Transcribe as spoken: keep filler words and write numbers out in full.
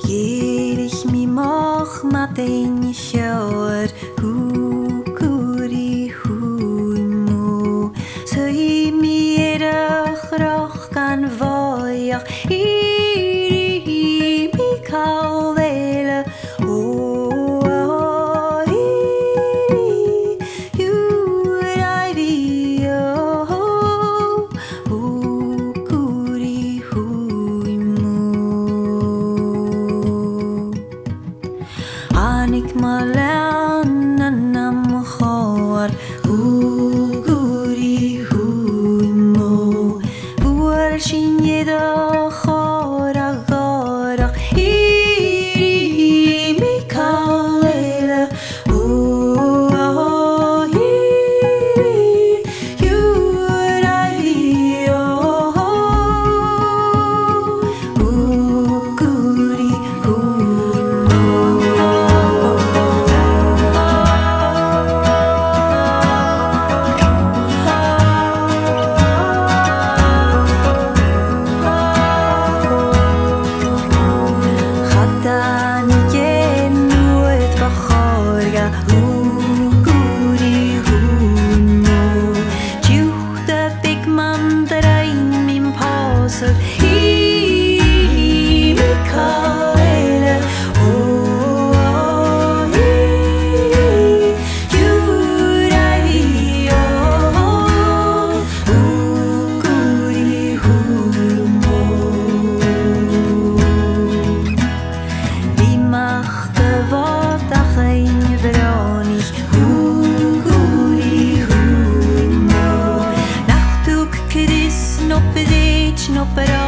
Gierig mi moch matin shower hu kuri hu mo Sui mi erach roch gan voyach iri mi kalvele o iri you I vi o hu kuri hu Anik malan nam khawar hu guri hu mo Vuar shinye da khara gara iri mi kalela o iri you I o hu guri hu No, pero